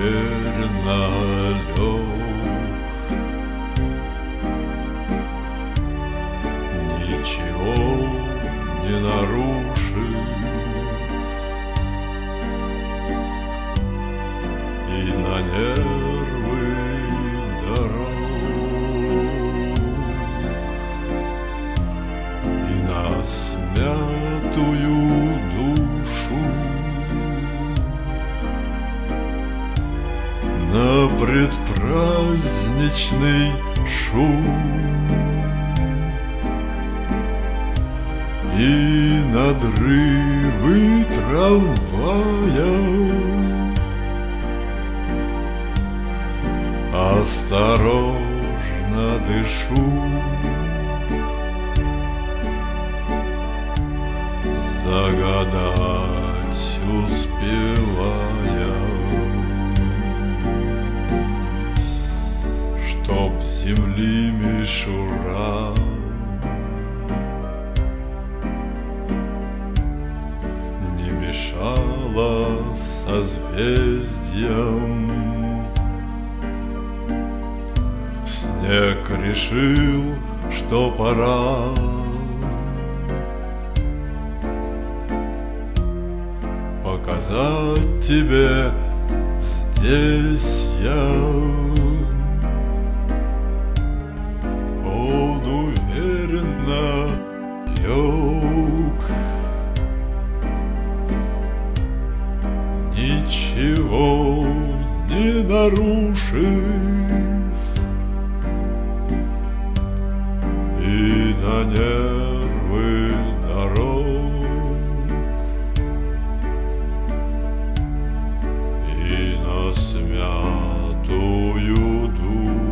уверенно лег. Ничего не нарушив, и на нервы дорог, и на смятую душу, на предпраздничный шум и надрывы трамвая. Осторожно дышу, загадать успевая, чтоб земли мишура не мешала созвездиям. Снег решил, что пора показать тебе здесь я. Он уверенно лег, ничего не нарушив, и на нервы дорог, и на смятую душу.